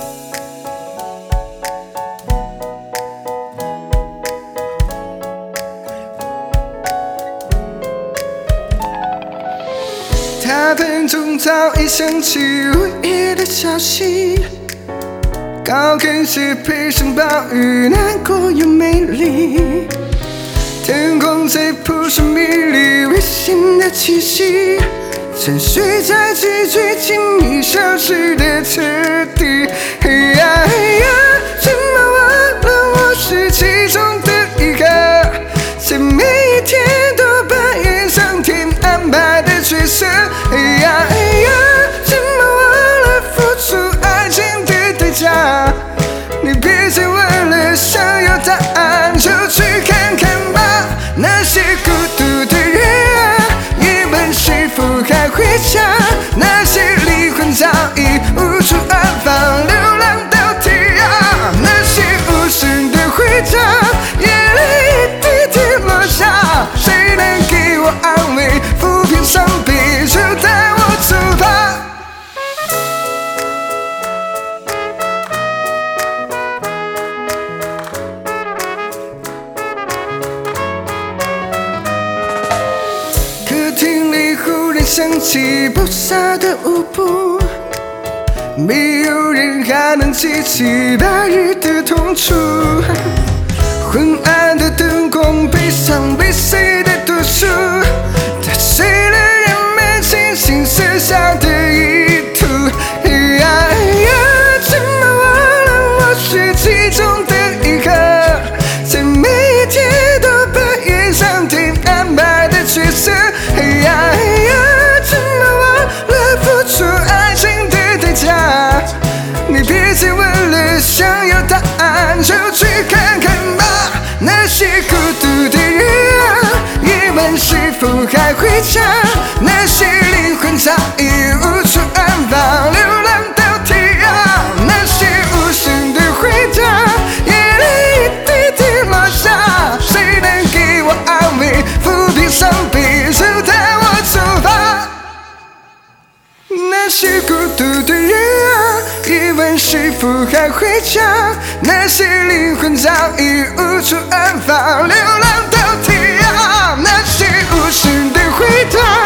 他盆中早已响起午夜的消息，高跟鞋配上暴雨，难过又美丽。天空在扑朔迷离，危险的气息，沉睡在最亲密消失的彻底。嘿呀嘿呀，怎么忘了我是其中的一个，在每一天都扮演上天安排的角色。嘿呀嘿呀，怎么忘了付出爱情的代价？你别再问了，想要答案就去看看吧。那些孤独的人啊，夜半是否还回家？那些离婚早已无处安放，流浪到天涯。那些无声的回答，眼泪一滴滴落下。谁能给我安慰？抚平伤悲，就带我走吧。客厅里忽然响起爆炸的舞步，没有人还能记起白日的痛楚。昏暗的灯光，悲伤被谁的毒素，打碎了人们精心设下的意图。嘿呀嘿呀，怎么忘了我是其中的一个，在每一天都扮演上天安排的角色。嘿呀嘿呀，怎么忘了付出爱情的代价？你别再问了，想要答案就去看看吧。那些孤独的人啊，夜晚是否还回家？那些灵魂早已无处安放，流浪到天涯。那些无声的回答，眼泪一滴滴落下。谁能给我安慰？抚平伤悲，就带我走吧。那些孤独的人啊，夜晚是否还回家？那些灵魂早已无处安放，流浪到天涯。那些无声的回答。